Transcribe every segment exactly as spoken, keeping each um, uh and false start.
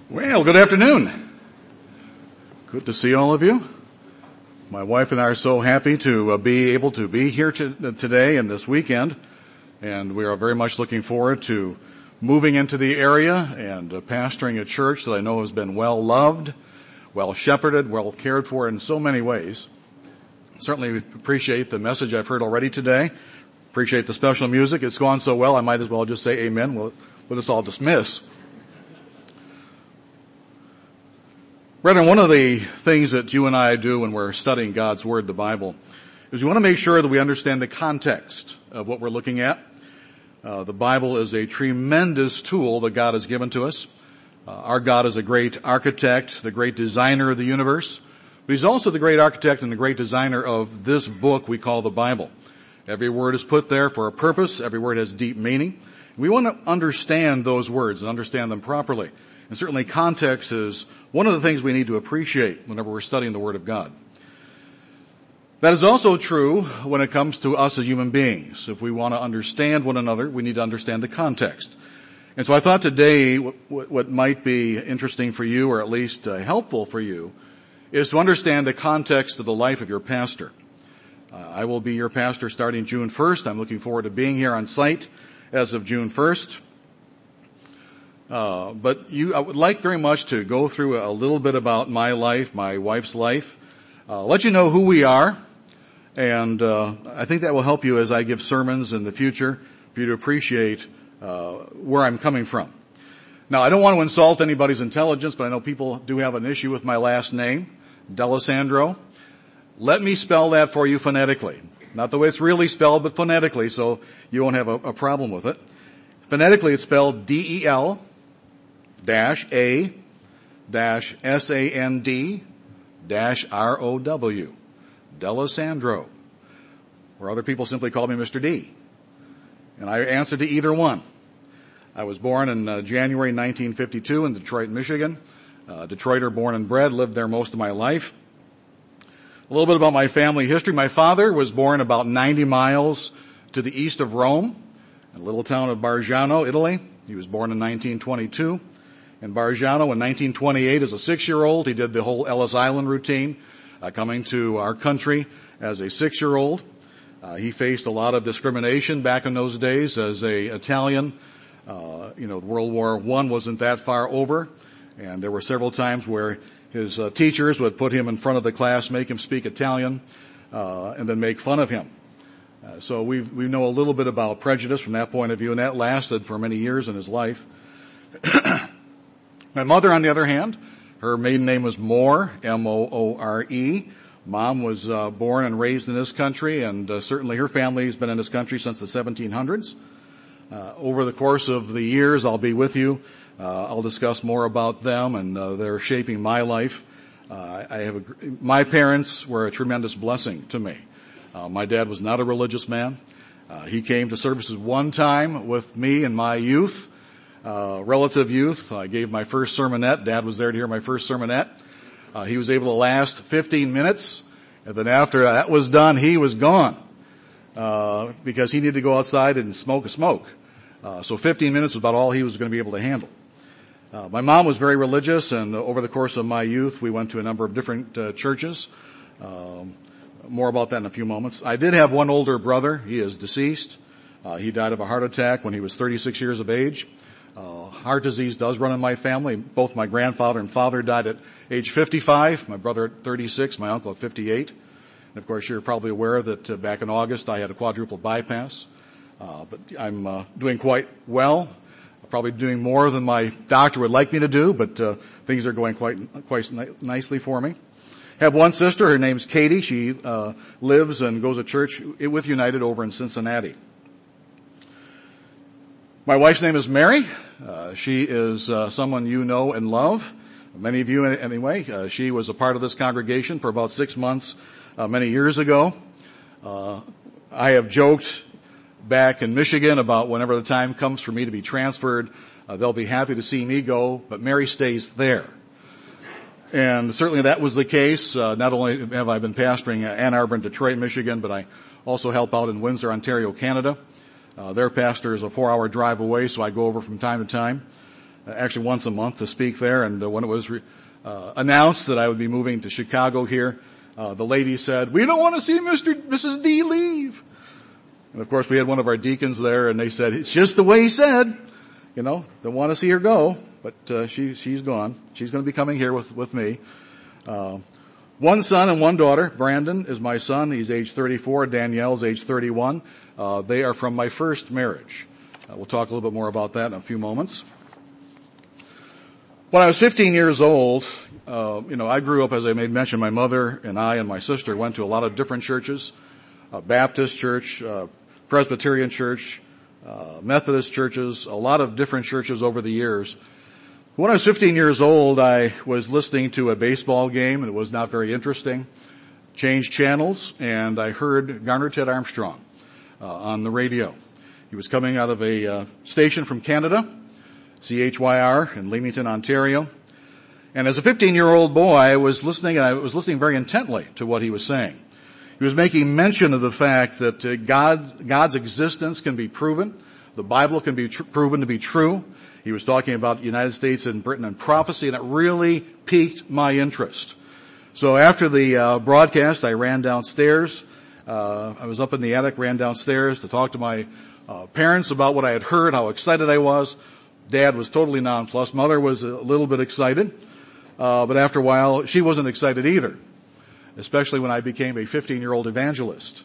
Well, good afternoon. Good to see all of you. My wife and I are so happy to uh, be able to be here to, uh, today and this weekend, and we are very much looking forward to moving into the area and uh, pastoring a church that I know has been well loved, well shepherded, well cared for in so many ways. Certainly appreciate the message I've heard already today. Appreciate the special music. It's gone so well, I might as well just say amen. We'll let us all dismiss. Brethren, one of the things that you and I do when we're studying God's Word, the Bible, is we want to make sure that we understand the context of what we're looking at. Uh, the Bible is a tremendous tool that God has given to us. Uh, our God is a great architect, the great designer of the universe, but He's also the great architect and the great designer of this book we call the Bible. Every word is put there for a purpose. Every word has deep meaning. We want to understand those words and understand them properly. And certainly context is one of the things we need to appreciate whenever we're studying the Word of God. That is also true when it comes to us as human beings. If we want to understand one another, we need to understand the context. And so I thought today what, what might be interesting for you, or at least uh, helpful for you, is to understand the context of the life of your pastor. Uh, I will be your pastor starting June first. I'm looking forward to being here on site as of June first. Uh, but you, I would like very much to go through a little bit about my life, my wife's life, uh, let you know who we are, and uh, I think that will help you as I give sermons in the future for you to appreciate uh, where I'm coming from. Now, I don't want to insult anybody's intelligence, but I know people do have an issue with my last name, D'Alessandro. Let me spell that for you phonetically. Not the way it's really spelled, but phonetically, so you won't have a, a problem with it. Phonetically, it's spelled D E L dash A dash S A N D dash R O W. D'Alessandro. Or other people simply call me Mister D. And I answer to either one. I was born in uh, January nineteen fifty-two in Detroit, Michigan. Uh, Detroiter born and bred, lived there most of my life. A little bit about my family history. My father was born about ninety miles to the east of Rome, in a little town of Bargiano, Italy. He was born in nineteen twenty-two. In Bargiano in nineteen twenty-eight as a six-year-old. He did the whole Ellis Island routine, uh, coming to our country as a six-year-old. Uh, he faced a lot of discrimination back in those days as a Italian. Uh, you know, World War One wasn't that far over, and there were several times where his uh, teachers would put him in front of the class, make him speak Italian, uh, and then make fun of him. Uh, so we we know a little bit about prejudice from that point of view, and that lasted for many years in his life. My mother, on the other hand, her maiden name was Moore, M O O R E. Mom was uh, born and raised in this country, and uh, certainly her family has been in this country since the seventeen hundreds. Uh, over the course of the years I'll be with you, uh, I'll discuss more about them, and uh, they're shaping my life. Uh, I have a, my parents were a tremendous blessing to me. Uh, my dad was not a religious man. Uh, he came to services one time with me in my youth. Uh, relative youth. I gave my first sermonette. Dad was there to hear my first sermonette. Uh, he was able to last fifteen minutes, and then after that was done, he was gone, uh, because he needed to go outside and smoke a smoke. Uh, so fifteen minutes was about all he was going to be able to handle. Uh, my mom was very religious, and over the course of my youth, we went to a number of different uh, churches. Um, more about that in a few moments. I did have one older brother. He is deceased. Uh, he died of a heart attack when he was thirty-six years of age. Uh, heart disease does run in my family. Both my grandfather and father died at age fifty-five, my brother at thirty-six, my uncle at fifty-eight. And of course, you're probably aware that uh, back in August I had a quadruple bypass. Uh, but I'm uh, doing quite well. Probably doing more than my doctor would like me to do, but uh, things are going quite quite ni- nicely for me. I have one sister. Her name's Katie. She uh, lives and goes to church with United over in Cincinnati. My wife's name is Mary. Uh, she is uh, someone you know and love. Many of you anyway. Uh, she was a part of this congregation for about six months uh, many years ago. Uh, I have joked back in Michigan about whenever the time comes for me to be transferred, uh, they'll be happy to see me go, but Mary stays there. And certainly that was the case. Uh, not only have I been pastoring Ann Arbor and Detroit, Michigan, but I also help out in Windsor, Ontario, Canada. Uh, their pastor is a four-hour drive away, so I go over from time to time. actually once a month to speak there. And uh, when it was re- uh, announced that I would be moving to Chicago here, uh, the lady said, "We don't want to see Mister Missus D leave." And of course we had one of our deacons there, and they said, "It's just the way he said. You know, don't want to see her go." But uh, she, she's gone. She's going to be coming here with, with me. Uh, one son and one daughter. Brandon is my son. He's age thirty-four. Danielle's age thirty-one. Uh, they are from my first marriage. Uh, we'll talk a little bit more about that in a few moments. When I was fifteen years old, uh, you know, I grew up, as I made mention, my mother and I and my sister went to a lot of different churches. Uh, Baptist church, uh, Presbyterian church, uh, Methodist churches, a lot of different churches over the years. When I was fifteen years old, I was listening to a baseball game, and it was not very interesting. Changed channels, and I heard Garner Ted Armstrong uh, on the radio. He was coming out of a uh, station from Canada, C H Y R in Leamington, Ontario. And as a fifteen-year-old boy, I was listening, and I was listening very intently to what he was saying. He was making mention of the fact that uh, God, God's existence can be proven. The Bible can be tr- proven to be true. He was talking about the United States and Britain and prophecy, and it really piqued my interest. So after the uh, broadcast, I ran downstairs. Uh, I was up in the attic, ran downstairs to talk to my uh, parents about what I had heard, how excited I was. Dad was totally nonplussed. Mother was a little bit excited. Uh, but after a while, she wasn't excited either, especially when I became a fifteen-year-old evangelist.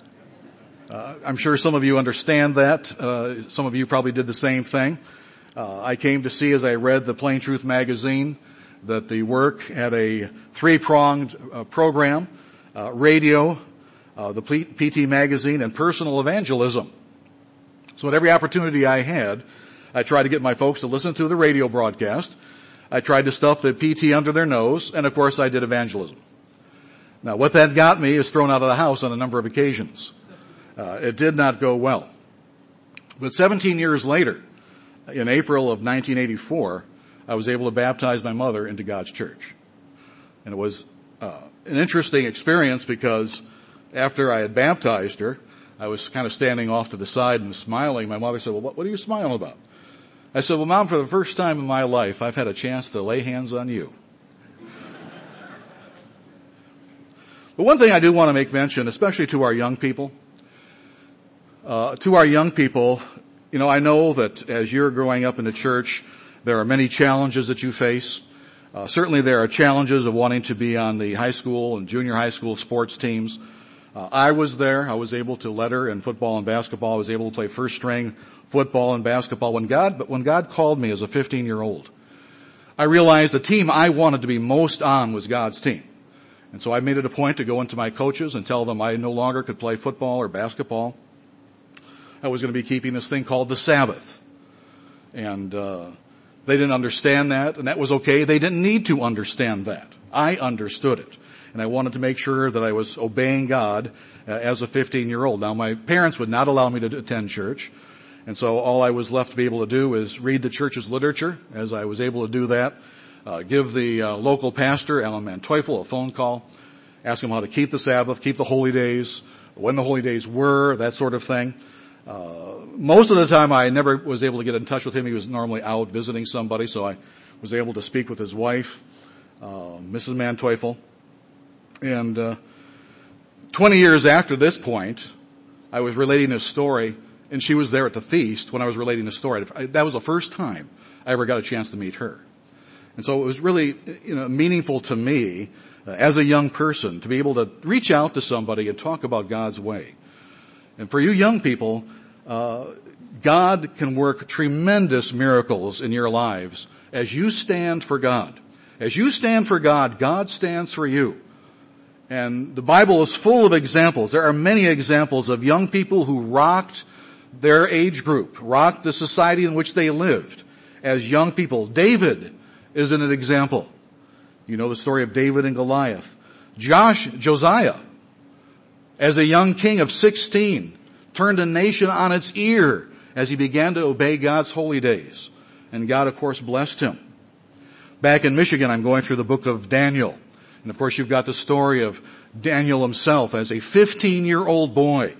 Uh, I'm sure some of you understand that. Uh, some of you probably did the same thing. Uh, I came to see, as I read the Plain Truth magazine, that the work had a three-pronged uh, program, uh, radio, uh, the P T magazine, and personal evangelism. So at every opportunity I had, I tried to get my folks to listen to the radio broadcast. I tried to stuff the P T under their nose, and of course I did evangelism. Now what that got me is thrown out of the house on a number of occasions. Uh, it did not go well. But seventeen years later, in April of nineteen eighty-four, I was able to baptize my mother into God's church. And it was uh, an interesting experience because after I had baptized her, I was kind of standing off to the side and smiling. My mother said, "Well, what, what are you smiling about?" I said, "Well, Mom, for the first time in my life, I've had a chance to lay hands on you." But one thing I do want to make mention, especially to our young people, uh, to our young people, you know, I know that as you're growing up in the church, there are many challenges that you face. Uh, certainly there are challenges of wanting to be on the high school and junior high school sports teams. Uh, I was there. I was able to letter in football and basketball. I was able to play first string football and basketball when God, but when God called me as a fifteen-year-old, I realized the team I wanted to be most on was God's team. And so I made it a point to go into my coaches and tell them I no longer could play football or basketball. I was going to be keeping this thing called the Sabbath. And uh they didn't understand that, and that was okay. They didn't need to understand that. I understood it. And I wanted to make sure that I was obeying God uh, as a fifteen-year-old. Now, my parents would not allow me to attend church. And so all I was left to be able to do is read the church's literature. As I was able to do that, uh, give the uh, local pastor, Alan Manteufel, a phone call, ask him how to keep the Sabbath, keep the holy days, when the holy days were, that sort of thing. Uh, most of the time I never was able to get in touch with him. He was normally out visiting somebody, so I was able to speak with his wife, uh, Missus Manteufel. And, uh, twenty years after this point, I was relating this story, and she was there at the feast when I was relating the story. That was the first time I ever got a chance to meet her. And so it was really, you know, meaningful to me, uh, as a young person, to be able to reach out to somebody and talk about God's way. And for you young people, uh, God can work tremendous miracles in your lives as you stand for God. As you stand for God, God stands for you. And the Bible is full of examples. There are many examples of young people who rocked their age group, rocked the society in which they lived as young people. David is an example. You know the story of David and Goliath. Josh, Josiah, as a young king of sixteen, turned a nation on its ear as he began to obey God's holy days. And God, of course, blessed him. Back in Michigan, I'm going through the book of Daniel. And of course, you've got the story of Daniel himself as a fifteen-year-old boy,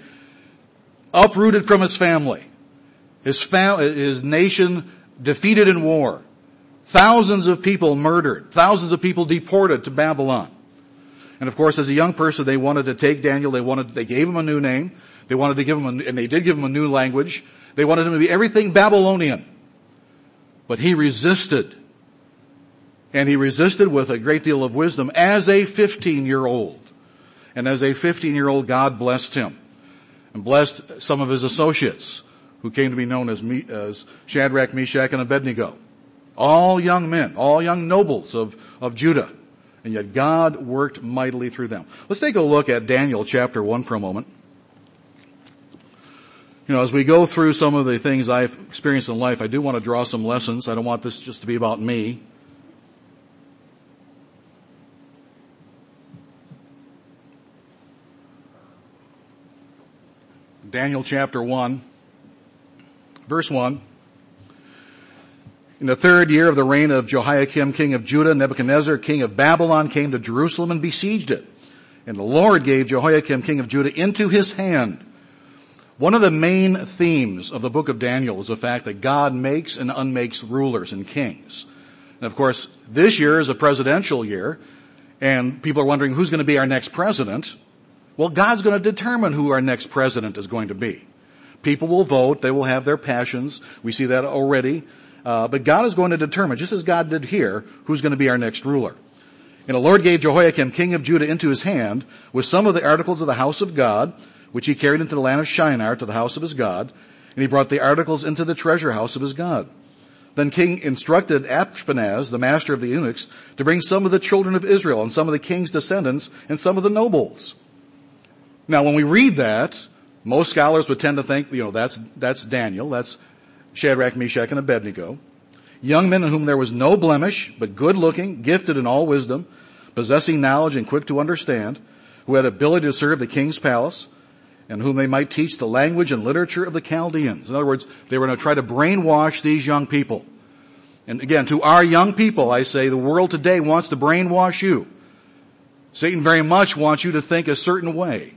uprooted from his family, his, fam- his nation defeated in war, Thousands of people murdered. Thousands of people deported to Babylon. And of course, as a young person, they wanted to take Daniel. They wanted, they gave him a new name. They wanted to give him, a, and they did give him a new language. They wanted him to be everything Babylonian. But he resisted. And he resisted with a great deal of wisdom as a fifteen-year-old. And as a fifteen-year-old, God blessed him. And blessed some of his associates, who came to be known as, as Shadrach, Meshach, and Abednego. All young men, all young nobles of, of Judah. And yet God worked mightily through them. Let's take a look at Daniel chapter one for a moment. You know, as we go through some of the things I've experienced in life, I do want to draw some lessons. I don't want this just to be about me. Daniel chapter one, verse one. In the third year of the reign of Jehoiakim, king of Judah, Nebuchadnezzar, king of Babylon, came to Jerusalem and besieged it. And the Lord gave Jehoiakim, king of Judah, into his hand. One of the main themes of the book of Daniel is the fact that God makes and unmakes rulers and kings. And of course, this year is a presidential year, and people are wondering who's going to be our next president. Well, God's going to determine who our next president is going to be. People will vote. They will have their passions. We see that already. Uh, but God is going to determine, just as God did here, who's going to be our next ruler. And the Lord gave Jehoiakim, king of Judah, into his hand with some of the articles of the house of God, which he carried into the land of Shinar to the house of his God. And he brought the articles into the treasure house of his God. Then king instructed Ashpenaz, the master of the eunuchs, to bring some of the children of Israel and some of the king's descendants and some of the nobles. Now, when we read that, most scholars would tend to think, you know, that's, that's Daniel, that's Shadrach, Meshach, and Abednego. Young men in whom there was no blemish, but good looking, gifted in all wisdom, possessing knowledge and quick to understand, who had ability to serve the king's palace, and whom they might teach the language and literature of the Chaldeans. In other words, they were going to try to brainwash these young people. And again, to our young people, I say, the world today wants to brainwash you. Satan very much wants you to think a certain way.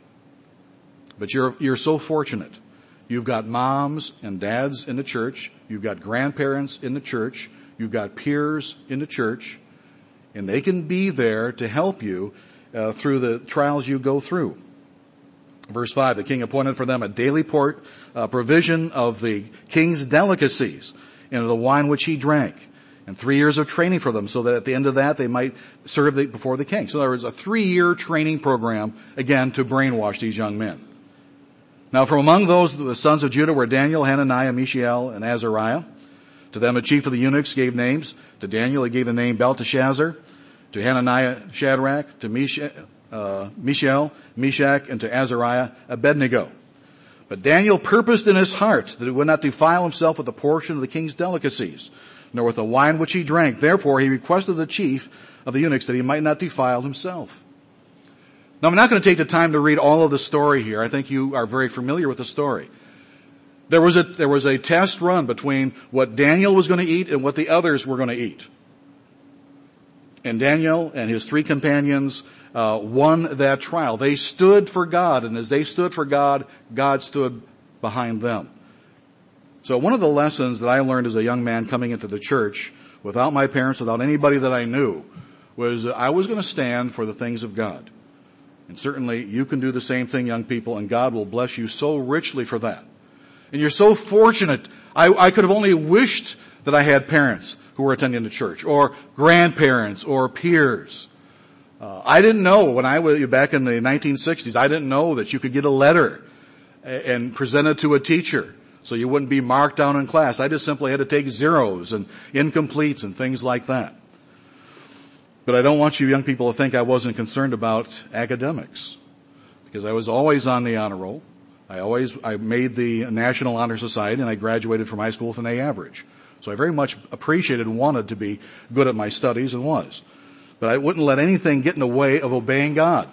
But you're, you're so fortunate. You've got moms and dads in the church. You've got grandparents in the church. You've got peers in the church. And they can be there to help you uh, through the trials you go through. Verse five, the king appointed for them a daily port, uh, provision of the king's delicacies and of the wine which he drank. And three years of training for them so that at the end of that they might serve the, before the king. So in other words, a three-year training program, again, to brainwash these young men. Now from among those, the sons of Judah were Daniel, Hananiah, Mishael, and Azariah. To them the chief of the eunuchs gave names. To Daniel he gave the name Belteshazzar. To Hananiah, Shadrach. To Misha, uh, Mishael, Meshach, and to Azariah, Abednego. But Daniel purposed in his heart that he would not defile himself with a portion of the king's delicacies, nor with the wine which he drank. Therefore he requested the chief of the eunuchs that he might not defile himself. Now, I'm not going to take the time to read all of the story here. I think you are very familiar with the story. There was a, there was a test run between what Daniel was going to eat and what the others were going to eat. And Daniel and his three companions uh, won that trial. They stood for God, and as they stood for God, God stood behind them. So one of the lessons that I learned as a young man coming into the church, without my parents, without anybody that I knew, was I was going to stand for the things of God. And certainly you can do the same thing, young people, and God will bless you so richly for that. And you're so fortunate. I, I could have only wished that I had parents who were attending the church, or grandparents, or peers. Uh, I didn't know when I was back in the nineteen sixties, I didn't know that you could get a letter and present it to a teacher so you wouldn't be marked down in class. I just simply had to take zeros and incompletes and things like that. But I don't want you young people to think I wasn't concerned about academics, because I was always on the honor roll. I always, I made the National Honor Society, and I graduated from high school with an A average. So I very much appreciated and wanted to be good at my studies, and was. But I wouldn't let anything get in the way of obeying God.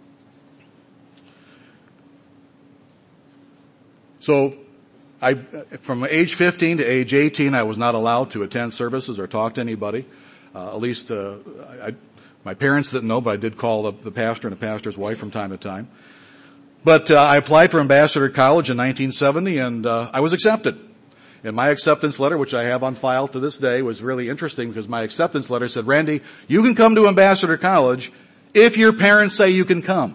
So I, from age fifteen to age eighteen, I was not allowed to attend services or talk to anybody. Uh, at least, uh, I, my parents didn't know, but I did call the, the pastor and the pastor's wife from time to time. But, uh, I applied for Ambassador College in nineteen seventy, and, uh, I was accepted. And my acceptance letter, which I have on file to this day, was really interesting because my acceptance letter said, Randy, you can come to Ambassador College if your parents say you can come.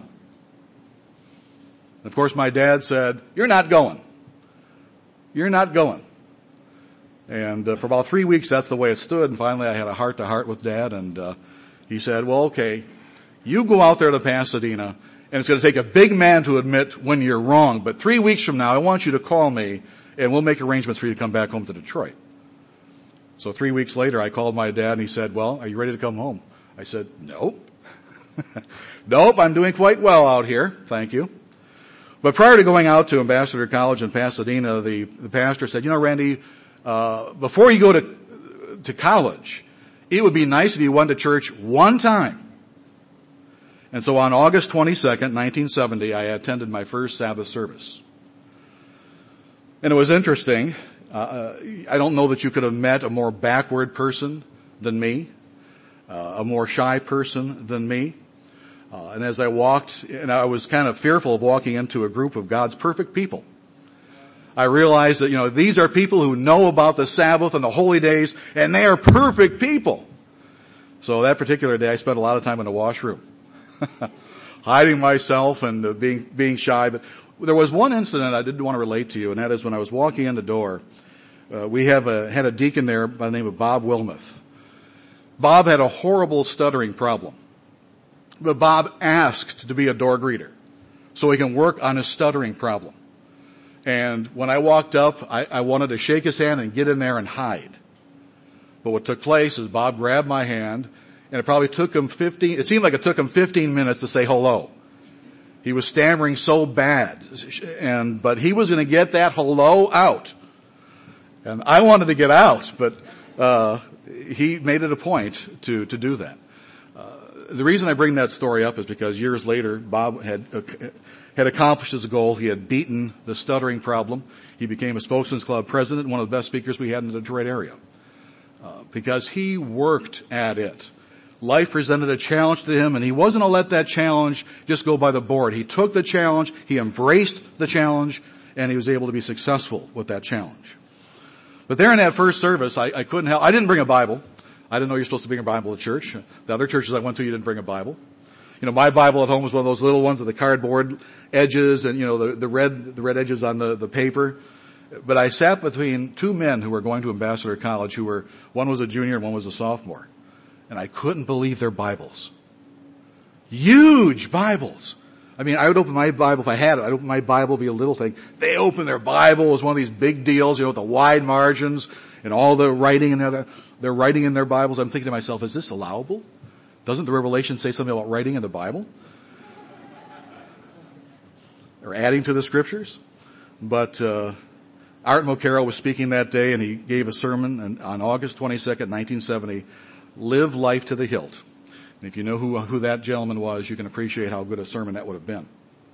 Of course, my dad said, you're not going. You're not going. And uh, for about three weeks, that's the way it stood. And finally, I had a heart-to-heart with Dad, and uh, he said, well, okay, you go out there to Pasadena, and it's going to take a big man to admit when you're wrong. But three weeks from now, I want you to call me, and we'll make arrangements for you to come back home to Detroit. So three weeks later, I called my dad, and he said, well, are you ready to come home? I said, nope. Nope, I'm doing quite well out here. Thank you. But prior to going out to Ambassador College in Pasadena, the, the pastor said, you know, Randy, uh, before you go to, to college, it would be nice if you went to church one time. And so on August twenty-second, nineteen seventy, I attended my first Sabbath service. And it was interesting. Uh, I don't know that you could have met a more backward person than me, uh, a more shy person than me. Uh, and as I walked, and I was kind of fearful of walking into a group of God's perfect people. I realized that, you know, these are people who know about the Sabbath and the holy days, and they are perfect people. So that particular day, I spent a lot of time in the washroom, hiding myself and uh, being being shy. But there was one incident I did want to relate to you, and that is when I was walking in the door. Uh, we have a, had a deacon there by the name of Bob Wilmoth. Bob had a horrible stuttering problem. But Bob asked to be a door greeter so he can work on his stuttering problem. And when I walked up, I, I wanted to shake his hand and get in there and hide. But what took place is Bob grabbed my hand, and it probably took him fifteen, it seemed like it took him fifteen minutes to say hello. He was stammering so bad, and, but he was going to get that hello out. And I wanted to get out, but, uh, he made it a point to, to do that. The reason I bring that story up is because years later, Bob had uh, had accomplished his goal. He had beaten the stuttering problem. He became a Spokesman's Club president, one of the best speakers we had in the Detroit area, uh, because he worked at it. Life presented a challenge to him, and he wasn't going to let that challenge just go by the board. He took the challenge, he embraced the challenge, and he was able to be successful with that challenge. But there in that first service, I, I couldn't help. I didn't bring a Bible. I didn't know you're supposed to bring a Bible to church. The other churches I went to, you didn't bring a Bible. You know, my Bible at home was one of those little ones with the cardboard edges and, you know, the, the red, the red edges on the, the paper. But I sat between two men who were going to Ambassador College who were, one was a junior and one was a sophomore. And I couldn't believe their Bibles. Huge Bibles. I mean, I would open my Bible if I had it. I'd open my Bible, it'd be a little thing. They open their Bible. It was one of these big deals, you know, with the wide margins and all the writing in there. They're writing in their Bibles. I'm thinking to myself, is this allowable? Doesn't the Revelation say something about writing in the Bible? They're adding to the scriptures. But, uh, Art Mocaro was speaking that day, and he gave a sermon on August twenty-second, nineteen seventy, Live Life to the Hilt. And if you know who, who that gentleman was, you can appreciate how good a sermon that would have been.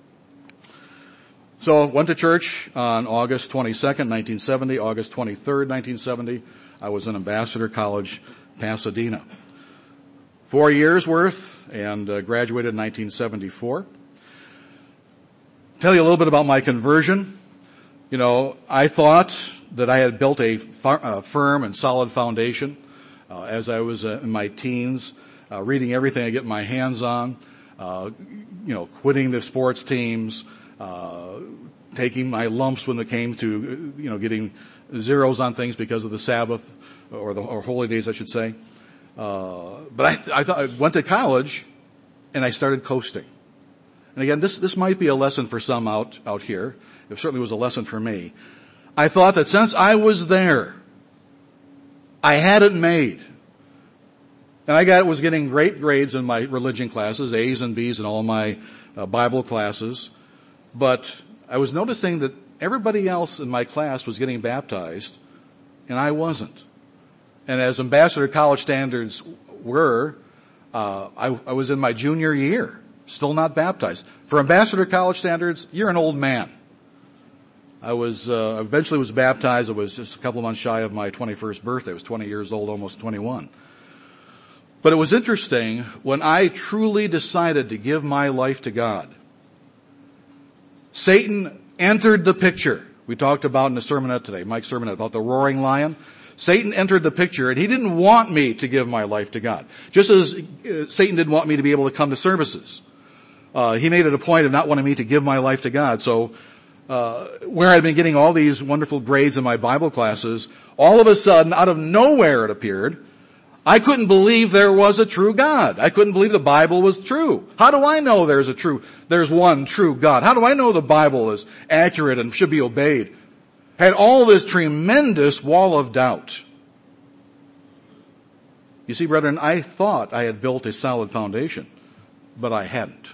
So, went to church on August twenty-second, nineteen seventy, August twenty-third, nineteen seventy. I was in Ambassador College, Pasadena. Four years worth, and uh, graduated in nineteen seventy-four. Tell you a little bit about my conversion. You know, I thought that I had built a, far, a firm and solid foundation uh, as I was uh, in my teens, uh, reading everything I get my hands on, uh, you know, quitting the sports teams, uh, taking my lumps when it came to, you know, getting zeros on things because of the Sabbath or the or holy days, I should say. Uh, but I, I thought I went to college and I started coasting. And again, this, this might be a lesson for some out, out here. It certainly was a lesson for me. I thought that since I was there, I had it made. And I got, was getting great grades in my religion classes, A's and B's in all my uh, Bible classes. But I was noticing that everybody else in my class was getting baptized, and I wasn't. And as Ambassador College standards were, uh, I, I was in my junior year, still not baptized. For Ambassador College standards, you're an old man. I was, uh, eventually was baptized. I was just a couple of months shy of my twenty-first birthday. I was twenty years old, almost twenty-one. But it was interesting when I truly decided to give my life to God. Satan entered the picture. We talked about in the sermonette today, Mike's sermonette, about the roaring lion. Satan entered the picture and he didn't want me to give my life to God. Just as uh, Satan didn't want me to be able to come to services. Uh, he made it a point of not wanting me to give my life to God. So, uh, where I'd been getting all these wonderful grades in my Bible classes, all of a sudden, out of nowhere it appeared, I couldn't believe there was a true God. I couldn't believe the Bible was true. How do I know there's a true, there's one true God? How do I know the Bible is accurate and should be obeyed? Had all this tremendous wall of doubt. You see, brethren, I thought I had built a solid foundation, but I hadn't.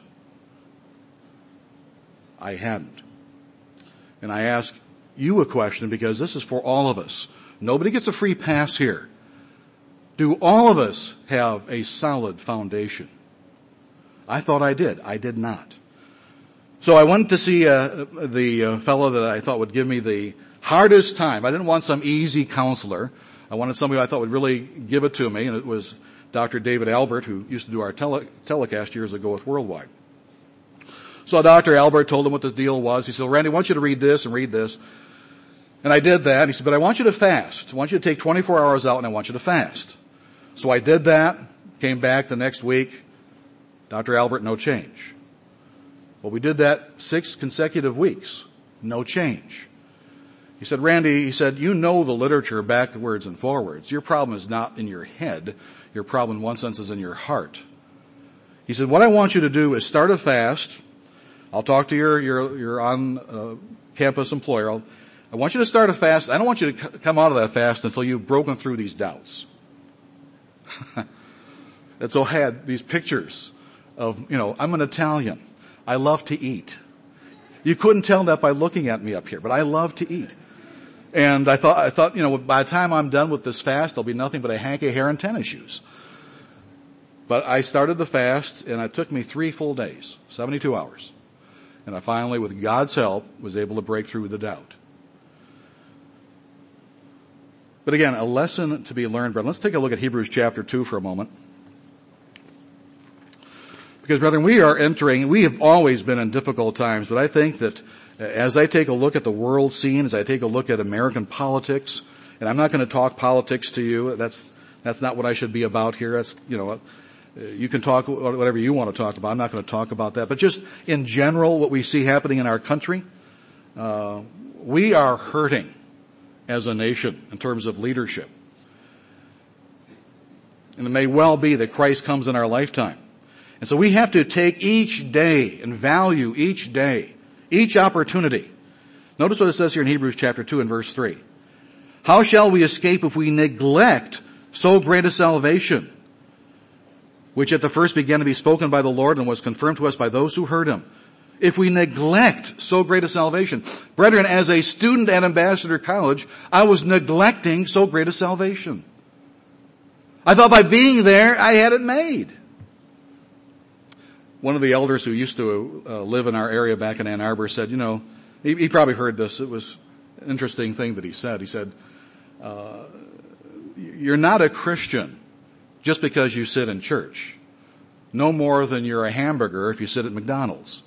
I hadn't. And I ask you a question because this is for all of us. Nobody gets a free pass here. Do all of us have a solid foundation? I thought I did. I did not. So I went to see uh, the uh, fellow that I thought would give me the hardest time. I didn't want some easy counselor. I wanted somebody I thought would really give it to me, and it was Doctor David Albert, who used to do our tele- telecast years ago with Worldwide. So Doctor Albert told him what the deal was. He said, Randy, I want you to read this and read this. And I did that. He said, but I want you to fast. I want you to take twenty-four hours out and I want you to fast. So I did that, came back the next week. Doctor Albert, no change. Well, we did that six consecutive weeks. No change. He said, Randy, he said, you know the literature backwards and forwards. Your problem is not in your head. Your problem in one sense is in your heart. He said, what I want you to do is start a fast. I'll talk to your, your, your on, uh, campus employer. I'll, I want you to start a fast. I don't want you to c- come out of that fast until you've broken through these doubts. And so I had these pictures of, you know, I'm an Italian. I love to eat. You couldn't tell that by looking at me up here, but I love to eat. And I thought, I thought, you know, by the time I'm done with this fast, there'll be nothing but a hank of hair and tennis shoes. But I started the fast and it took me three full days, seventy-two hours. And I finally, with God's help, was able to break through the doubt. But again, a lesson to be learned, brethren. Let's take a look at Hebrews chapter two for a moment. Because, brethren, we are entering, we have always been in difficult times, but I think that as I take a look at the world scene, as I take a look at American politics, and I'm not going to talk politics to you, that's, that's not what I should be about here. That's, you know, you can talk whatever you want to talk about. I'm not going to talk about that. But just in general, what we see happening in our country, uh, we are hurting as a nation in terms of leadership. And it may well be that Christ comes in our lifetime. And so we have to take each day and value each day, each opportunity. Notice what it says here in Hebrews chapter two and verse three. How shall we escape if we neglect so great a salvation, which at the first began to be spoken by the Lord and was confirmed to us by those who heard him? If we neglect so great a salvation. Brethren, as a student at Ambassador College, I was neglecting so great a salvation. I thought by being there, I had it made. One of the elders who used to uh, live in our area back in Ann Arbor said, you know, he, he probably heard this. It was an interesting thing that he said. He said, uh, you're not a Christian just because you sit in church. No more than you're a hamburger if you sit at McDonald's.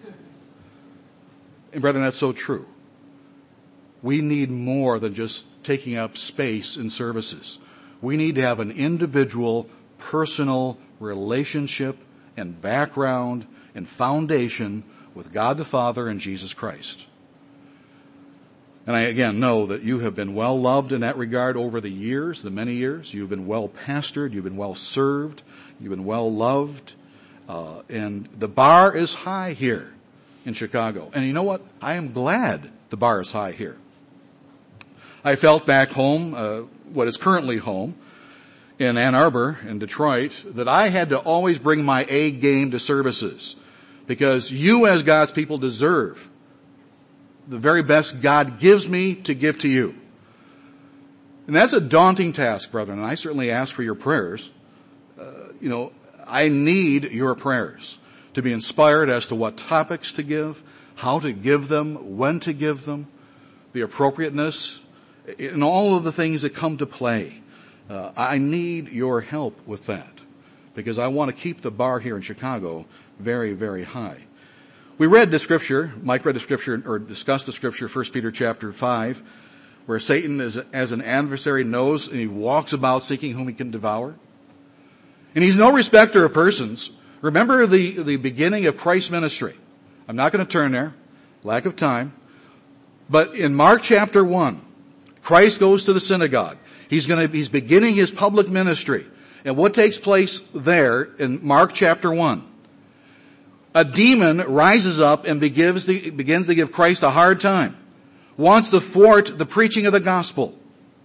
And brethren, that's so true. We need more than just taking up space in services. We need to have an individual, personal relationship and background and foundation with God the Father and Jesus Christ. And I again know that you have been well loved in that regard over the years, the many years. You've been well pastored. You've been well served. You've been well loved. Uh, and the bar is high here in Chicago. And you know what? I am glad the bar is high here. I felt back home, uh, what is currently home, in Ann Arbor, in Detroit, that I had to always bring my A game to services. Because you as God's people deserve the very best God gives me to give to you. And that's a daunting task, brethren, and I certainly ask for your prayers. Uh, you know, I need your prayers to be inspired as to what topics to give, how to give them, when to give them, the appropriateness, and all of the things that come to play. Uh, I need your help with that because I want to keep the bar here in Chicago very, very high. We read the scripture, Mike read the scripture, or discussed the scripture, First Peter chapter five, where Satan is, as an adversary knows and he walks about seeking whom he can devour. And he's no respecter of persons. Remember the, the beginning of Christ's ministry. I'm not going to turn there, lack of time. But in Mark chapter one, Christ goes to the synagogue. He's going to, he's beginning his public ministry. And what takes place there in Mark chapter one? A demon rises up and begins to, begins to give Christ a hard time. Wants to thwart the preaching of the gospel.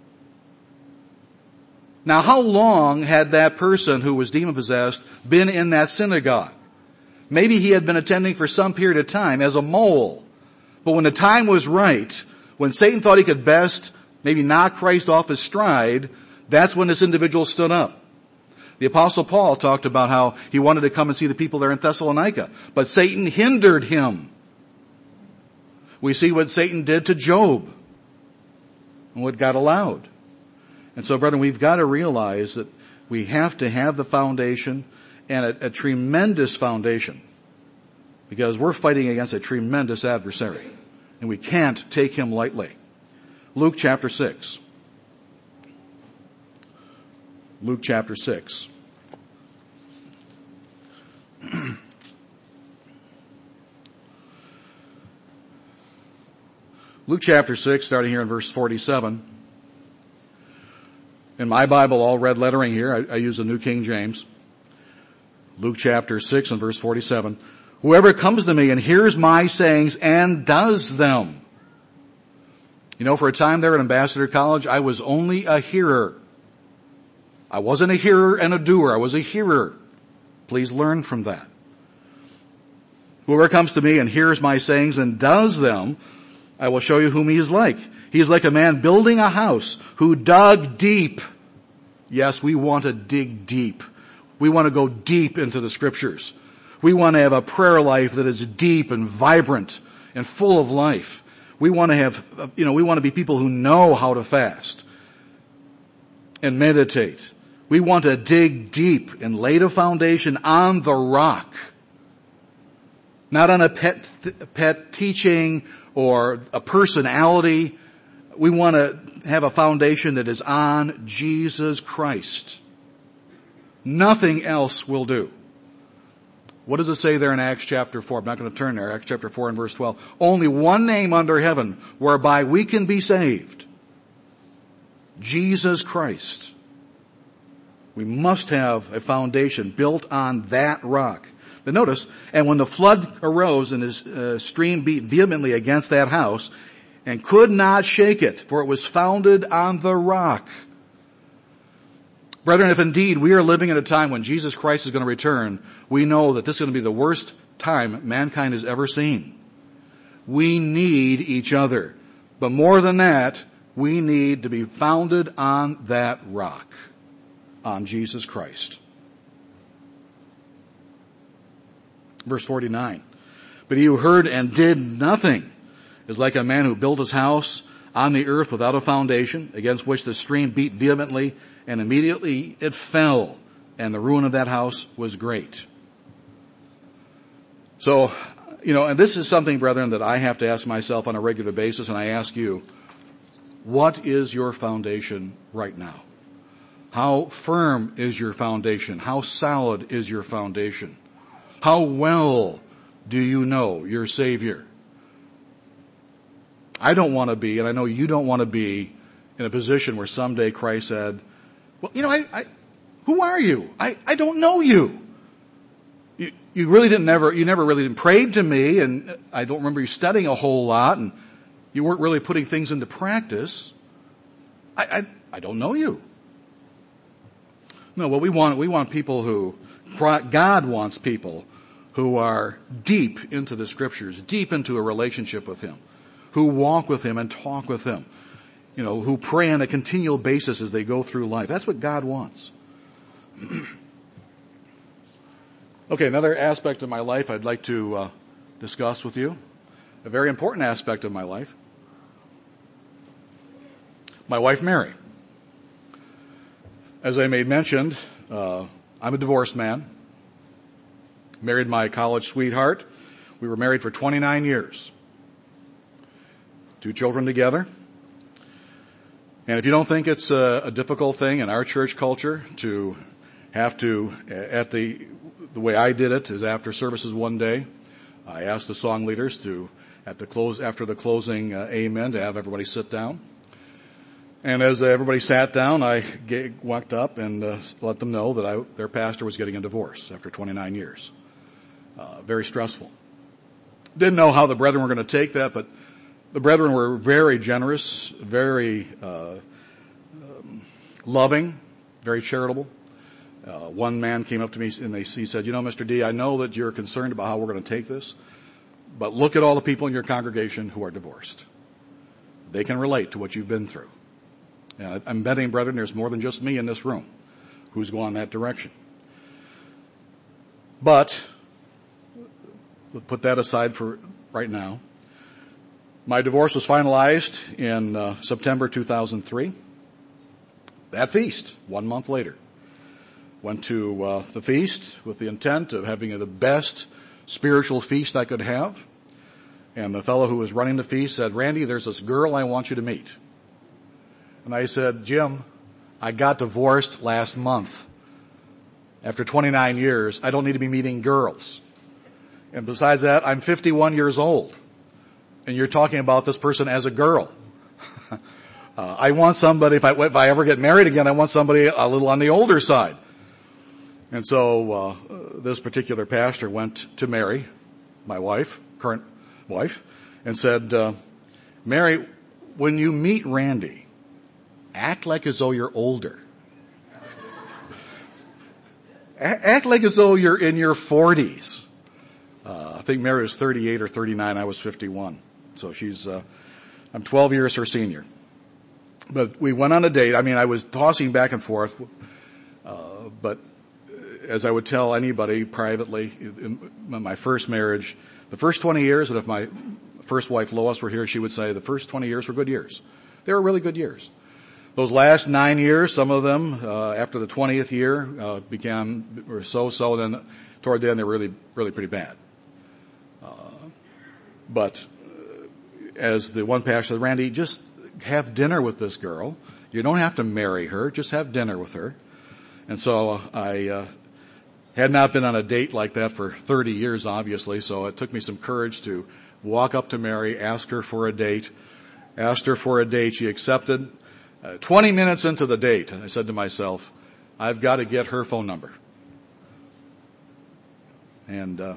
Now, how long had that person who was demon-possessed been in that synagogue? Maybe he had been attending for some period of time as a mole. But when the time was right, when Satan thought he could best maybe knock Christ off his stride, that's when this individual stood up. The Apostle Paul talked about how he wanted to come and see the people there in Thessalonica, but Satan hindered him. We see what Satan did to Job and what God allowed. And so, brethren, we've got to realize that we have to have the foundation, and a, a tremendous foundation, because we're fighting against a tremendous adversary, and we can't take him lightly. Luke chapter six. Luke chapter six. Luke chapter six, starting here in verse forty-seven. In my Bible, all red lettering here, I, I use the New King James. Luke chapter six and verse forty-seven. Whoever comes to me and hears my sayings and does them. You know, for a time there at Ambassador College, I was only a hearer. I wasn't a hearer and a doer. I was a hearer. Please learn from that. Whoever comes to me and hears my sayings and does them, I will show you whom he is like. He is like a man building a house who dug deep. Yes, we want to dig deep. We want to go deep into the scriptures. We want to have a prayer life that is deep and vibrant and full of life. We want to have, you know, we want to be people who know how to fast and meditate. We want to dig deep and lay the foundation on the rock. Not on a pet, pet teaching or a personality. We want to have a foundation that is on Jesus Christ. Nothing else will do. What does it say there in Acts chapter four? I'm not going to turn there. Acts chapter four and verse twelve. Only one name under heaven whereby we can be saved. Jesus Christ. We must have a foundation built on that rock. But notice, and when the flood arose and his uh, stream beat vehemently against that house and could not shake it, for it was founded on the rock. Brethren, if indeed we are living at a time when Jesus Christ is going to return, we know that this is going to be the worst time mankind has ever seen. We need each other. But more than that, we need to be founded on that rock, on Jesus Christ. Verse forty-nine. But he who heard and did nothing is like a man who built his house on the earth without a foundation, against which the stream beat vehemently, and immediately it fell, and the ruin of that house was great. So, you know, and this is something, brethren, that I have to ask myself on a regular basis, and I ask you, what is your foundation right now? How firm is your foundation? How solid is your foundation? How well do you know your Savior? I don't want to be, and I know you don't want to be, in a position where someday Christ said, well, you know, I, I who are you? I, I don't know you. You, you really didn't never, you never really prayed to me, and I don't remember you studying a whole lot, and you weren't really putting things into practice. I, I, I don't know you. No, what we want, we want people who, God wants people who are deep into the scriptures, deep into a relationship with Him, who walk with Him and talk with Him, you know, who pray on a continual basis as they go through life. That's what God wants. Okay, another aspect of my life I'd like to uh, discuss with you, a very important aspect of my life. My wife, Mary. As I made mentioned, uh, I'm a divorced man. Married my college sweetheart We were married for twenty-nine years. Two children together. And if you don't think it's a, a difficult thing in our church culture to have to, at the, the way I did it is after services one day, I asked the song leaders to, at the close, after the closing uh, amen, to have everybody sit down. And as everybody sat down, I gave, walked up and uh, let them know that I, their pastor was getting a divorce after twenty-nine years. Uh, very stressful. Didn't know how the brethren were going to take that, but the brethren were very generous, very uh, um, loving, very charitable. Uh, one man came up to me and they, he said, you know, Mister D, I know that you're concerned about how we're going to take this, but look at all the people in your congregation who are divorced. They can relate to what you've been through. And I'm betting, brethren, there's more than just me in this room who's gone that direction. But we'll put that aside for right now. My divorce was finalized in uh, September two thousand three. That feast, one month later. Went to uh, the feast with the intent of having the best spiritual feast I could have. And the fellow who was running the feast said, Randy, there's this girl I want you to meet. And I said, Jim, I got divorced last month. After twenty-nine years, I don't need to be meeting girls. And besides that, I'm fifty-one years old. And you're talking about this person as a girl. uh, I want somebody, if I, if I ever get married again, I want somebody a little on the older side. And so, uh, this particular pastor went to Mary, my wife, current wife, and said, uh, Mary, when you meet Randy, act like as though you're older. Act like as though you're in your forties. Uh, I think Mary was thirty-eight or thirty-nine. I was fifty-one. So she's, uh, I'm twelve years her senior. But we went on a date. I mean, I was tossing back and forth. Uh, but as I would tell anybody privately, in my first marriage, the first twenty years, and if my first wife Lois were here, she would say the first twenty years were good years. They were really good years. Those last nine years, some of them, uh, after the twentieth year, uh, began, were so-so, then toward the end they were really, really pretty bad. Uh, but, uh, as the one pastor said, Randy, just have dinner with this girl. You don't have to marry her, just have dinner with her. And so I, uh, had not been on a date like that for thirty years, obviously, so it took me some courage to walk up to Mary, ask her for a date, asked her for a date, she accepted. Uh, twenty minutes into the date, I said to myself, I've got to get her phone number. And, uh,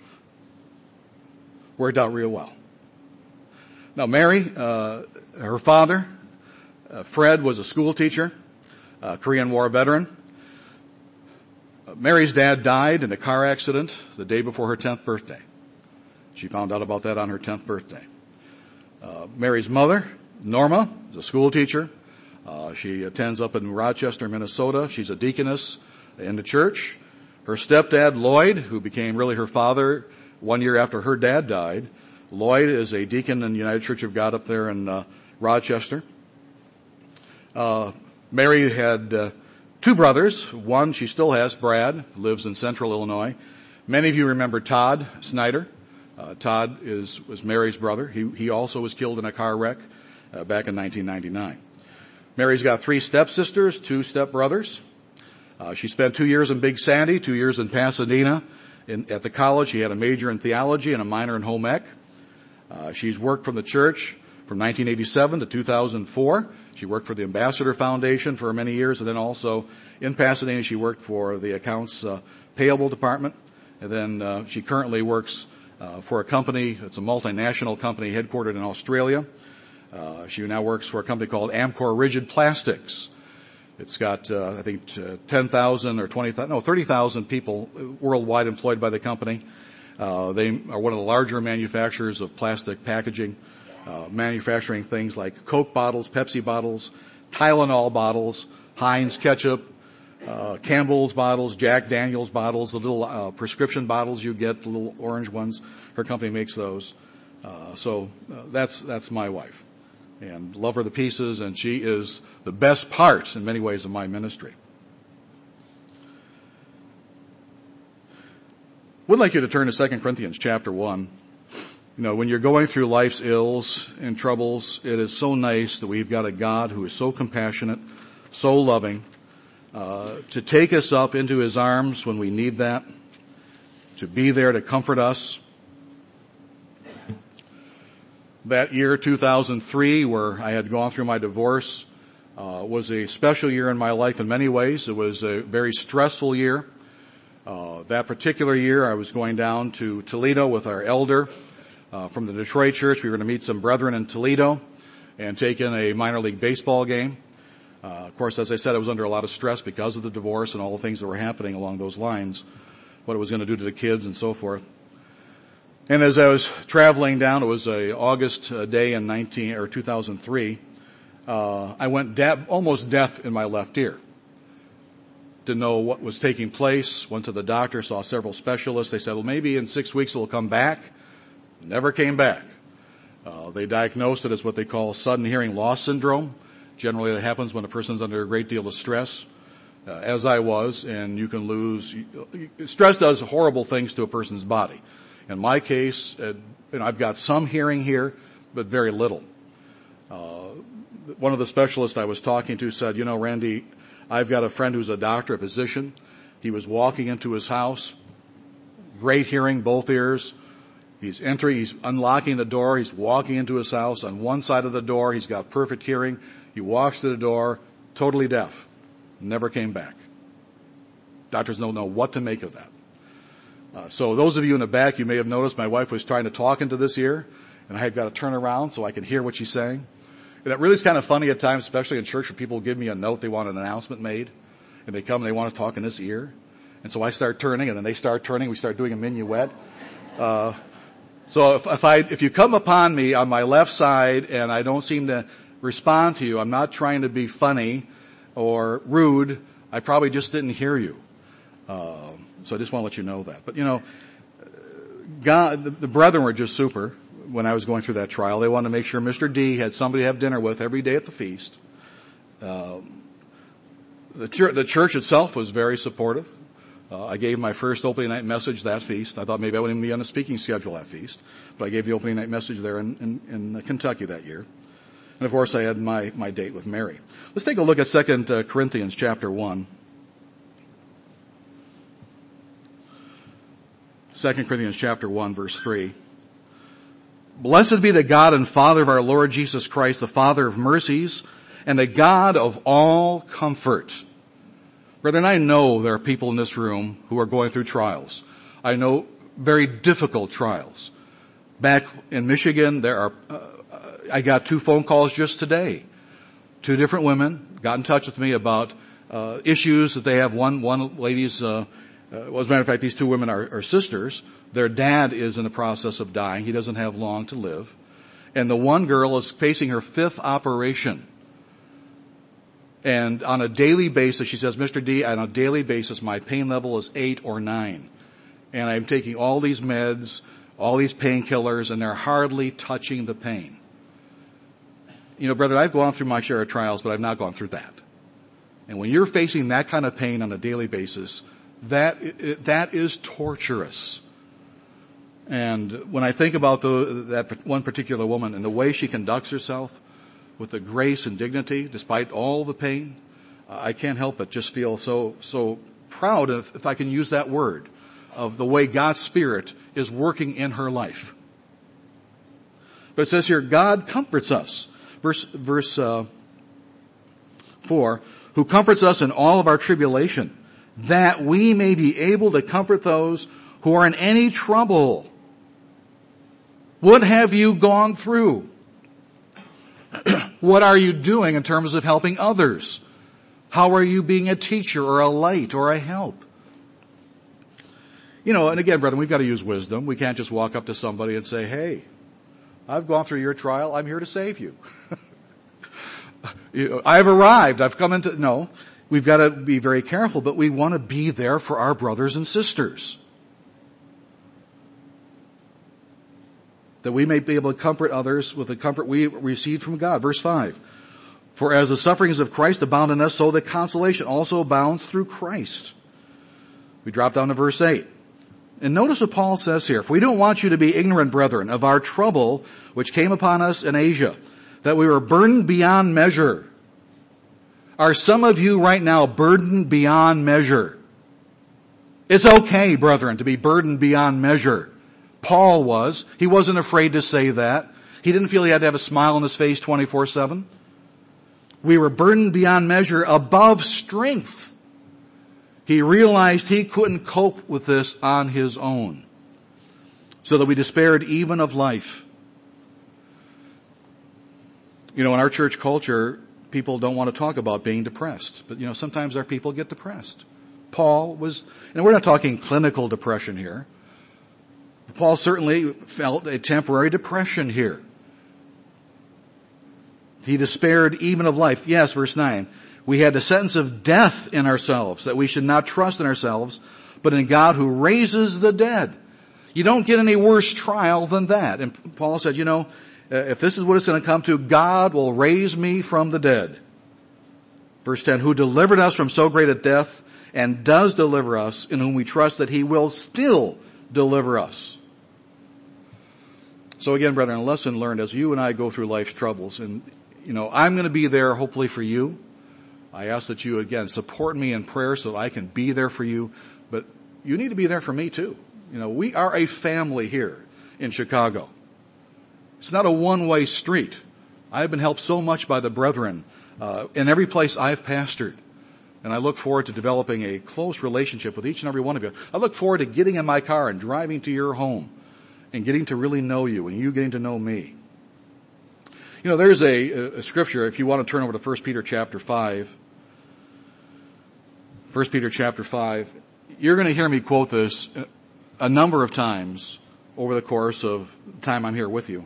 worked out real well. Now Mary, uh, her father, uh, Fred, was a school teacher, a Korean War veteran. Uh, Mary's dad died in a car accident the day before her tenth birthday. She found out about that on her tenth birthday. Uh, Mary's mother, Norma, is a school teacher. Uh, she attends up in Rochester, Minnesota. She's a deaconess in the church. Her stepdad, Lloyd, who became really her father one year after her dad died. Lloyd is a deacon in the United Church of God up there in uh, Rochester. Uh, Mary had uh, two brothers. One she still has, Brad, lives in central Illinois. Many of you remember Todd Snyder. Uh, Todd is was Mary's brother. He he also was killed in a car wreck uh, back in nineteen ninety-nine. Mary's got three stepsisters, two stepbrothers. Uh, she spent two years in Big Sandy, two years in Pasadena. In, at the college, she had a major in theology and a minor in home ec. Uh, she's worked from the church from nineteen eighty-seven to two thousand four. She worked for the Ambassador Foundation for many years, and then also in Pasadena, she worked for the accounts uh, payable department. And then uh, she currently works uh, for a company. It's a multinational company headquartered in Australia. Uh, she now works for a company called Amcor Rigid Plastics. It's got, uh, I think, uh, ten thousand or twenty thousand, no, thirty thousand people worldwide employed by the company. Uh, they are one of the larger manufacturers of plastic packaging, uh, manufacturing things like Coke bottles, Pepsi bottles, Tylenol bottles, Heinz ketchup, uh, Campbell's bottles, Jack Daniel's bottles, the little, uh, prescription bottles you get, the little orange ones. Her company makes those. Uh, so, uh, that's, that's my wife. And love her to pieces, and she is the best part in many ways of my ministry. would like you to turn to Second Corinthians chapter one. You know, when you're going through life's ills and troubles, it is so nice that we've got a God who is so compassionate, so loving, uh, to take us up into his arms when we need that, to be there to comfort us. That year, two thousand three, where I had gone through my divorce, uh, was a special year in my life in many ways. It was a very stressful year. Uh, that particular year, I was going down to Toledo with our elder uh, from the Detroit church. We were going to meet some brethren in Toledo and take in a minor league baseball game. Uh, of course, as I said, I was under a lot of stress because of the divorce and all the things that were happening along those lines, what it was going to do to the kids and so forth. And as I was traveling down, it was a August uh, day in nineteen or two thousand three. Uh, I went de- almost deaf in my left ear. Didn't know what was taking place. Went to the doctor, saw several specialists. They said, well, maybe in six weeks it'll come back. Never came back. Uh, they diagnosed it as what they call sudden hearing loss syndrome. Generally, it happens when a person's under a great deal of stress, uh, as I was, and you can lose. Stress does horrible things to a person's body. In my case, uh, you know, I've got some hearing here, but very little. Uh, one of the specialists I was talking to said, you know, Randy, I've got a friend who's a doctor, a physician. He was walking into his house, great hearing, both ears. He's entering, he's unlocking the door, he's walking into his house. On one side of the door, he's got perfect hearing. He walks to the door, totally deaf. Never came back. Doctors don't know what to make of that. Uh, so those of you in the back, you may have noticed my wife was trying to talk into this ear, and I had got to turn around so I could hear what she's saying. And it really is kind of funny at times, especially in church, when people give me a note, they want an announcement made, and they come and they want to talk in this ear. And so I start turning, and then they start turning, we start doing a minuet. Uh, so if, if I, if you come upon me on my left side and I don't seem to respond to you, I'm not trying to be funny or rude, I probably just didn't hear you. Uh, so I just want to let you know that. But you know, God, the, the brethren were just super when I was going through that trial. They wanted to make sure Mister D had somebody to have dinner with every day at the feast. Um, the, church, the church itself was very supportive. Uh, I gave my first opening night message that feast. I thought maybe I wouldn't even be on the speaking schedule that feast, but I gave the opening night message there in, in, in Kentucky that year. And of course I had my, my date with Mary. Let's take a look at Second Corinthians chapter one. Second Corinthians chapter one, verse three. Blessed be the God and Father of our Lord Jesus Christ, the Father of mercies and the God of all comfort. Brethren, I know there are people in this room who are going through trials. I know very difficult trials. Back in Michigan, there are, uh, I got two phone calls just today. Two different women got in touch with me about uh, issues that they have. One, one lady's, uh, uh, well, as a matter of fact, these two women are, are sisters. Their dad is in the process of dying. He doesn't have long to live. And the one girl is facing her fifth operation. And on a daily basis, she says, Mister D, on a daily basis, my pain level is eight or nine. And I'm taking all these meds, all these painkillers, and they're hardly touching the pain. You know, brother, I've gone through my share of trials, but I've not gone through that. And when you're facing that kind of pain on a daily basis, that, that is torturous. And when I think about the, that one particular woman and the way she conducts herself with the grace and dignity, despite all the pain, uh, I can't help but just feel so, so proud, of, if I can use that word, of the way God's Spirit is working in her life. But it says here, God comforts us. Verse, verse, uh, four, who comforts us in all of our tribulation, that we may be able to comfort those who are in any trouble. What have you gone through? What are you doing in terms of helping others? How are you being a teacher or a light or a help? You know, and again, brethren, we've got to use wisdom. We can't just walk up to somebody and say, hey, I've gone through your trial. I'm here to save you. I've arrived. I've come into, no, we've got to be very careful, but we want to be there for our brothers and sisters. That we may be able to comfort others with the comfort we received from God. Verse five. For as the sufferings of Christ abound in us, so the consolation also abounds through Christ. We drop down to verse eight. And notice what Paul says here. For we don't want you to be ignorant, brethren, of our trouble which came upon us in Asia, that we were burdened beyond measure. Are some of you right now burdened beyond measure? It's okay, brethren, to be burdened beyond measure. Paul was. He wasn't afraid to say that. He didn't feel he had to have a smile on his face twenty-four seven. We were burdened beyond measure, above strength. He realized he couldn't cope with this on his own, so that we despaired even of life. You know, in our church culture, people don't want to talk about being depressed. But, you know, sometimes our people get depressed. Paul was, and we're not talking clinical depression here. Paul certainly felt a temporary depression here. He despaired even of life. Yes, verse nine. We had a sentence of death in ourselves, that we should not trust in ourselves, but in God who raises the dead. You don't get any worse trial than that. And Paul said, you know, if this is what it's going to come to, God will raise me from the dead. Verse ten, who delivered us from so great a death and does deliver us, in whom we trust that he will still deliver us. So again, brethren, a lesson learned as you and I go through life's troubles. And, you know, I'm going to be there hopefully for you. I ask that you, again, support me in prayer so that I can be there for you. But you need to be there for me too. You know, we are a family here in Chicago. It's not a one-way street. I've been helped so much by the brethren uh, in every place I've pastored. And I look forward to developing a close relationship with each and every one of you. I look forward to getting in my car and driving to your home and getting to really know you and you getting to know me. You know, there's a, a scripture, if you want to turn over to First Peter chapter five. First Peter chapter five. You're going to hear me quote this a number of times over the course of the time I'm here with you.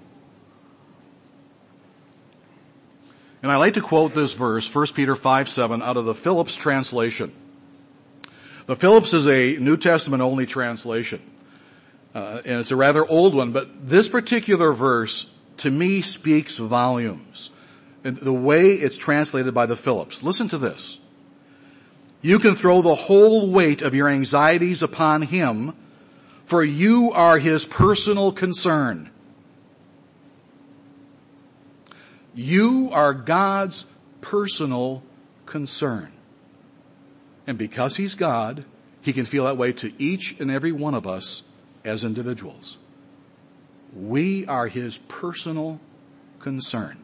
And I like to quote this verse, First Peter five seven, out of the Phillips translation. The Phillips is a New Testament only translation. Uh, and it's a rather old one, but this particular verse to me speaks volumes. And the way it's translated by the Phillips. Listen to this. You can throw the whole weight of your anxieties upon him, for you are his personal concern. You are God's personal concern. And because he's God, he can feel that way to each and every one of us as individuals. We are his personal concern.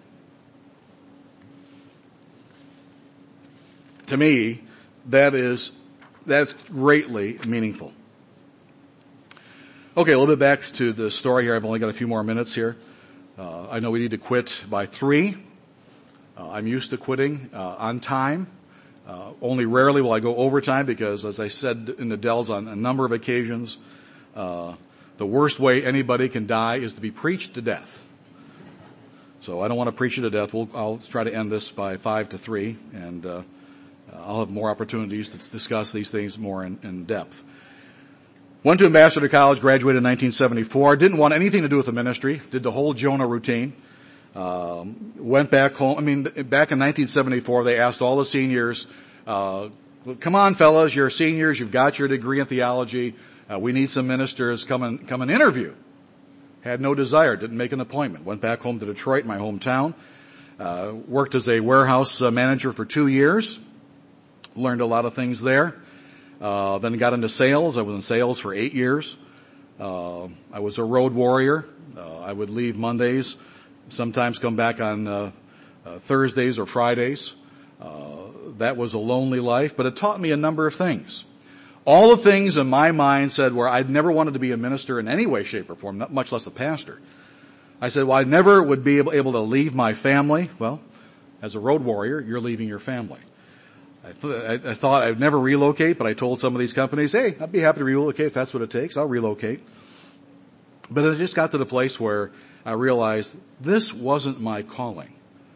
To me, that is, that's greatly meaningful. Okay, a little bit back to the story here. I've only got a few more minutes here. Uh, I know we need to quit by three. Uh, I'm used to quitting uh, on time. Uh, only rarely will I go overtime because, as I said in the Dells on a number of occasions, uh, the worst way anybody can die is to be preached to death. So I don't want to preach you to death. We'll, I'll try to end this by five to three, and uh, I'll have more opportunities to discuss these things more in, in depth. Went to Ambassador College, graduated in nineteen seventy-four. Didn't want anything to do with the ministry. Did the whole Jonah routine. Um, went back home. I mean, back in nineteen seventy-four, they asked all the seniors, uh, come on, fellas, you're seniors. You've got your degree in theology. Uh, we need some ministers. Come and, come and interview. Had no desire. Didn't make an appointment. Went back home to Detroit, my hometown. Uh, worked as a warehouse uh, manager for two years. Learned a lot of things there. Uh, then got into sales. I was in sales for eight years. Uh, I was a road warrior. Uh, I would leave Mondays, sometimes come back on uh, uh, Thursdays or Fridays. Uh, that was a lonely life, but it taught me a number of things. All the things in my mind said where I'd never wanted to be a minister in any way, shape, or form, not much less a pastor. I said, well, I never would be able, able to leave my family. Well, as a road warrior, you're leaving your family. I, th- I thought I'd never relocate, but I told some of these companies, hey, I'd be happy to relocate if that's what it takes. I'll relocate. But it just got to the place where I realized this wasn't my calling.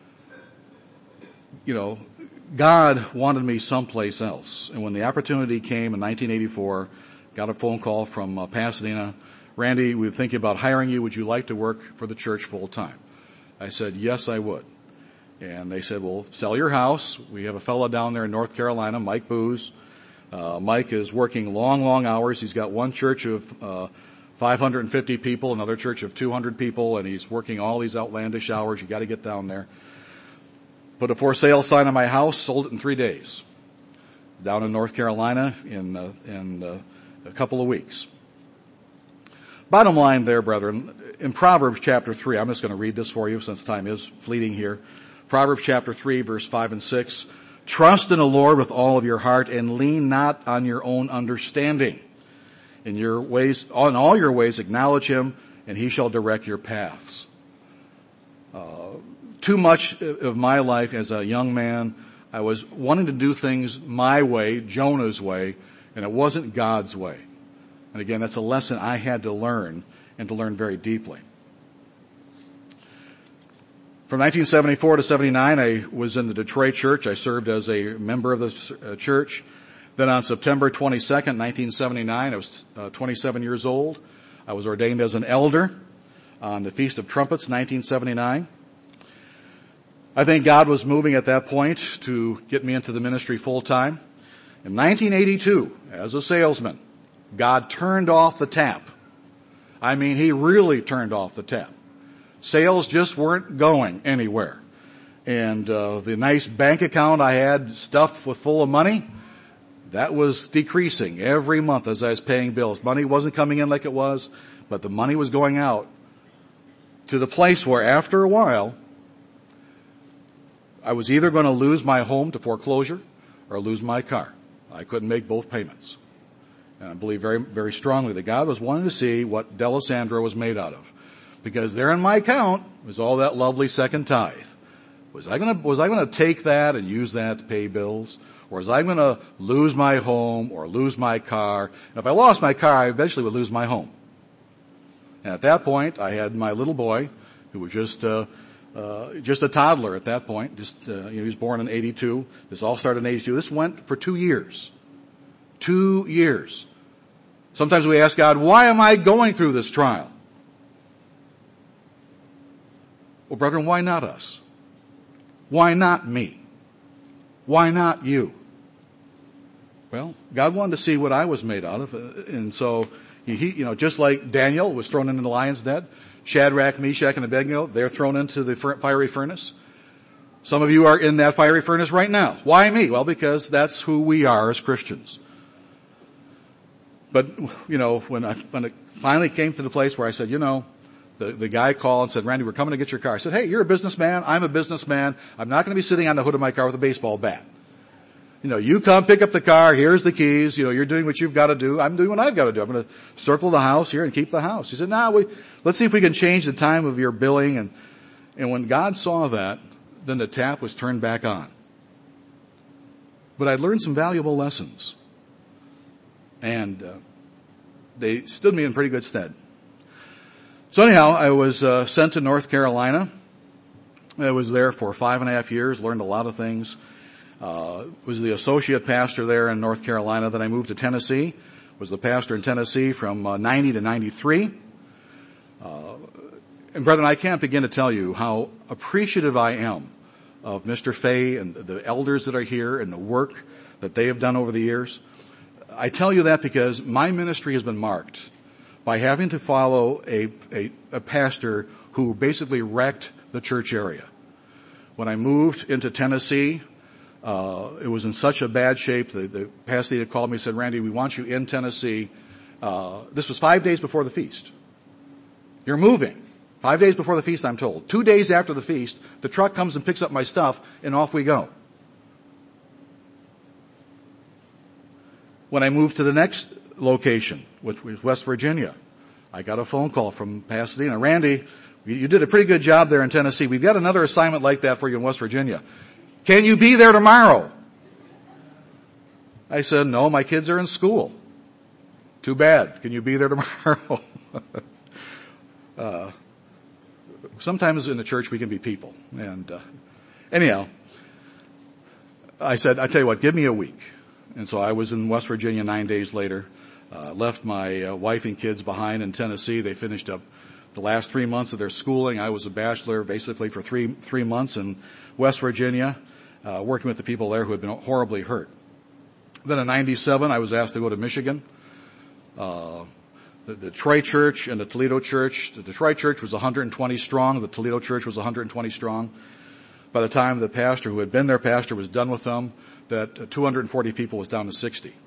You know, God wanted me someplace else. And when the opportunity came in nineteen eighty-four, got a phone call from uh, Pasadena. Randy, we're thinking about hiring you. Would you like to work for the church full time? I said, yes, I would. And they said, well, sell your house. We have a fellow down there in North Carolina, Mike Booz. Uh, Mike is working long, long hours. He's got one church of uh, five hundred fifty people, another church of two hundred people, and he's working all these outlandish hours. You got to get down there. Put a for sale sign on my house, sold it in three days. Down in North Carolina in uh, in uh, a couple of weeks. Bottom line there, brethren, in Proverbs chapter three, I'm just going to read this for you since time is fleeting here. Proverbs chapter three, verse five and six. Trust in the Lord with all of your heart and lean not on your own understanding. In your ways, on all your ways acknowledge him and he shall direct your paths. Uh, too much of my life as a young man, I was wanting to do things my way, Jonah's way, and it wasn't God's way. And again, that's a lesson I had to learn and to learn very deeply. From nineteen seventy-four to seventy-nine, I was in the Detroit church. I served as a member of the church. Then on September twenty-second, nineteen seventy-nine, I was uh, twenty-seven years old. I was ordained as an elder on the Feast of Trumpets, nineteen seventy-nine. I think God was moving at that point to get me into the ministry full time. In nineteen eighty-two, as a salesman, God turned off the tap. I mean, he really turned off the tap. Sales just weren't going anywhere. And uh, the nice bank account I had stuffed with full of money, that was decreasing every month as I was paying bills. Money wasn't coming in like it was, but the money was going out to the place where after a while, I was either going to lose my home to foreclosure or lose my car. I couldn't make both payments. And I believe very, very strongly that God was wanting to see what Delisandro was made out of. Because there in my account was all that lovely second tithe. Was I gonna, was I gonna take that and use that to pay bills? Or was I gonna lose my home or lose my car? And if I lost my car, I eventually would lose my home. And at that point, I had my little boy, who was just, uh, uh, just a toddler at that point. Just, uh, you know, he was born in eighty-two. This all started in eighty-two. This went for two years. Two years. Sometimes we ask God, why am I going through this trial? Well, brethren, why not us? Why not me? Why not you? Well, God wanted to see what I was made out of, and so he, you know, just like Daniel was thrown into the lion's den, Shadrach, Meshach, and Abednego, they're thrown into the fiery furnace. Some of you are in that fiery furnace right now. Why me? Well, because that's who we are as Christians. But, you know, when I, when it finally came to the place where I said, you know, The, the guy called and said, Randy, we're coming to get your car. I said, hey, you're a businessman. I'm a businessman. I'm not going to be sitting on the hood of my car with a baseball bat. You know, you come pick up the car. Here's the keys. You know, you're doing what you've got to do. I'm doing what I've got to do. I'm going to circle the house here and keep the house. He said, nah, we, let's see if we can change the time of your billing. And, and when God saw that, then the tap was turned back on. But I learned some valuable lessons. And, uh, they stood me in pretty good stead. So anyhow, I was uh, sent to North Carolina. I was there for five and a half years, learned a lot of things. Uh, was the associate pastor there in North Carolina. Then I moved to Tennessee. Was the pastor in Tennessee from uh, ninety to ninety-three. Uh, and brethren, I can't begin to tell you how appreciative I am of Mister Fay and the elders that are here and the work that they have done over the years. I tell you that because my ministry has been marked by having to follow a, a, a pastor who basically wrecked the church area. When I moved into Tennessee, uh, it was in such a bad shape. The, the pastor had called me and said, Randy, we want you in Tennessee. Uh, this was five days before the feast. You're moving. Five days before the feast, I'm told. Two days after the feast, the truck comes and picks up my stuff, and off we go. When I moved to the next location, which was West Virginia, I got a phone call from Pasadena. Randy, you did a pretty good job there in Tennessee. We've got another assignment like that for you in West Virginia. Can you be there tomorrow? I said, no, my kids are in school. Too bad. Can you be there tomorrow? uh, sometimes in the church we can be people. And uh, anyhow, I said, I tell you what, give me a week. And so I was in West Virginia nine days later, uh, left my uh, wife and kids behind in Tennessee. They finished up the last three months of their schooling. I was a bachelor basically for three, three months in West Virginia, uh, working with the people there who had been horribly hurt. Then in ninety-seven, I was asked to go to Michigan. Uh, the, the Detroit church and the Toledo church. The Detroit church was one hundred twenty strong. The Toledo church was one hundred twenty strong. By the time the pastor who had been their pastor was done with them, that uh, two hundred forty people was down to sixty.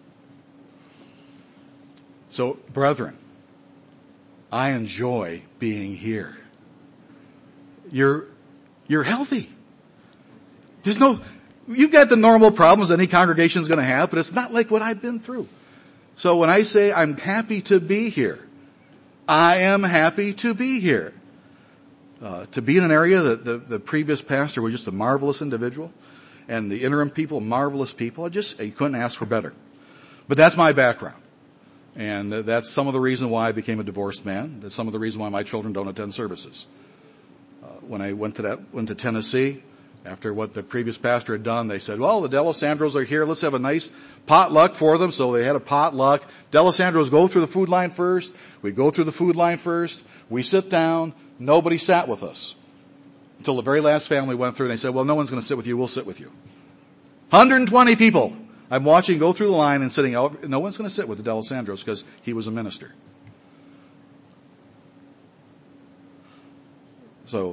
So, brethren, I enjoy being here. You're, you're healthy. There's no, you've got the normal problems any congregation is going to have, but it's not like what I've been through. So when I say I'm happy to be here, I am happy to be here. Uh, to be in an area that the, the previous pastor was just a marvelous individual, and the interim people, marvelous people. I just, you couldn't ask for better. But that's my background. And that's some of the reason why I became a divorced man. That's some of the reason why my children don't attend services. Uh, when I went to that, went to Tennessee, after what the previous pastor had done, they said, well, the D'Alessandros are here. Let's have a nice potluck for them. So they had a potluck. D'Alessandros go through the food line first. We go through the food line first. We sit down. Nobody sat with us until the very last family went through, and they said, well, no one's going to sit with you. We'll sit with you. one hundred twenty people. I'm watching go through the line and sitting over. No one's going to sit with the D'Alessandros because he was a minister. So,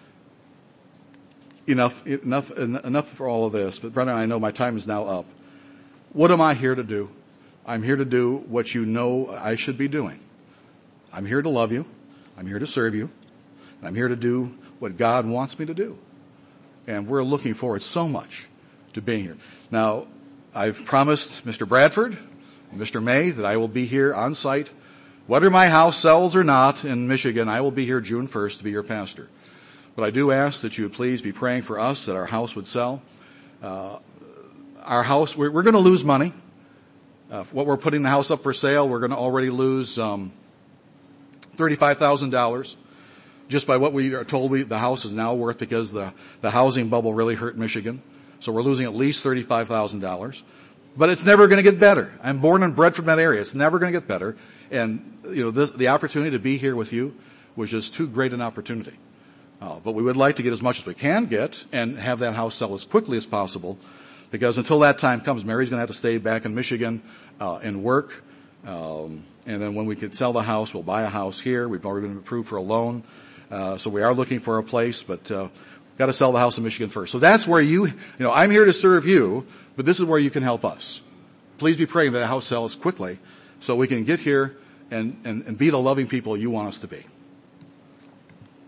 enough, enough, enough for all of this. But brethren, I know my time is now up. What am I here to do? I'm here to do what you know I should be doing. I'm here to love you. I'm here to serve you. I'm here to do what God wants me to do. And we're looking forward so much to being here. Now, I've promised Mister Bradford and Mister May that I will be here on site. Whether my house sells or not in Michigan, I will be here June first to be your pastor. But I do ask that you would please be praying for us that our house would sell. Uh, our house, we're, we're going to lose money. Uh, what we're putting the house up for sale, we're going to already lose um, thirty-five thousand dollars. Just by what we are told we, the house is now worth because the, the housing bubble really hurt Michigan. So we're losing at least thirty-five thousand dollars. But it's never going to get better. I'm born and bred from that area. It's never going to get better. And, you know, this, the opportunity to be here with you was just too great an opportunity. Uh, but we would like to get as much as we can get and have that house sell as quickly as possible. Because until that time comes, Mary's going to have to stay back in Michigan uh, and work. Um, and then when we can sell the house, we'll buy a house here. We've already been approved for a loan. Uh, so we are looking for a place, but, uh, got to sell the house in Michigan first. So that's where you, you know, I'm here to serve you, but this is where you can help us. Please be praying that the house sells quickly so we can get here and, and, and be the loving people you want us to be.